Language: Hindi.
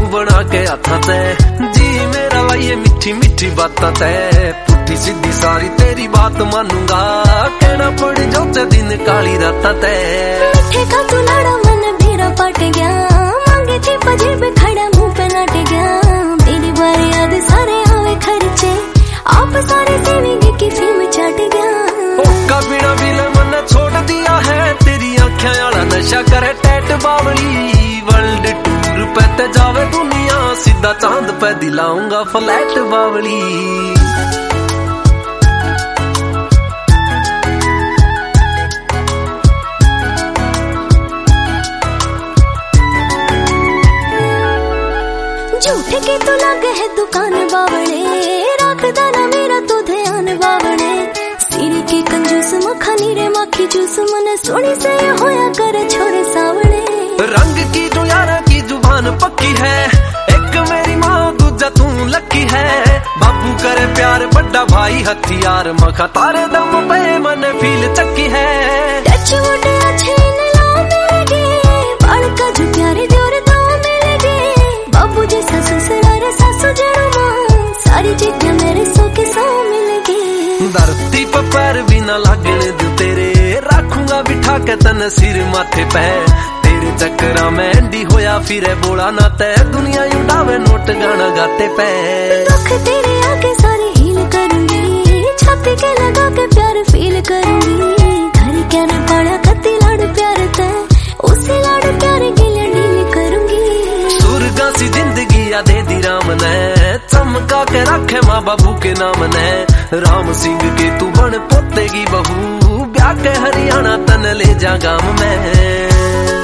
बना के हाथा ते जी मेरा लाइए मीठी मीठी बात ते पुठी सीधी सारी तेरी बात मानूंगा कहना पड़ जाते दिन काली रात ते मिठे का तू लाड़ा मन मेरा पट गया मांगे थे पजे पे खड़ा मुंह पे नाट गया मेरी बारी याद सारे आवे खर्चे आप सारे सेविंग की फिल्म चट गया ओका बिना बिल मन छोड़ दिया है तेरी आँखें वाला नशा करे टैट बावली वर्ल्ड टूर पे ते जावे दुनिया सीधा चांद पे दिलाऊंगा फ्लैट बावली झूठे के तो लगे है दुकान बावड़े रखदा ना मेरा तो ध्यान बावड़े सिर के कंजूस मखानी रे माखी जूस मन सोनी से होया करे छोरे सावड़े रंग की जो यारा की जुबान पक्की है एक मेरी माँ दूजा तू लकी है बाबू करे प्यार बड़ा भाई हथियार मखा तारे दम पे मन फील चक्की है टच वुड अच्छे नला मिलेगे बड़का जो प्यारे जोर तो मिलेगे बाबू जी सासू सरारे सासू जड़ो सारी चीजें मेरे सो के सो मिलेगी धरती पर पैर भी न लागने दो तेरे रखूंगा बिठा के तन सिर माथे पे तेरे चक्करा में एंडी होया फिर बोला ना तय दुनिया उड़ावे नोट गाना गाते पे दुख तेरे आगे सारे हील करूंगी छाती के लगा के प्यार फील करूंगी घर क्या न पाड़ा कत्ती लाड़ प्यार तय उसी लाड़ प्यार के लिए डील करूंगी सुरगा सी जिंदगी या दे दी राम ने चमका के रखे माँ बाबू के नाम ने राम सिंह के तू बन पोतेगी बहू ब्याह के हरियाणा तन ले जा गाँव में।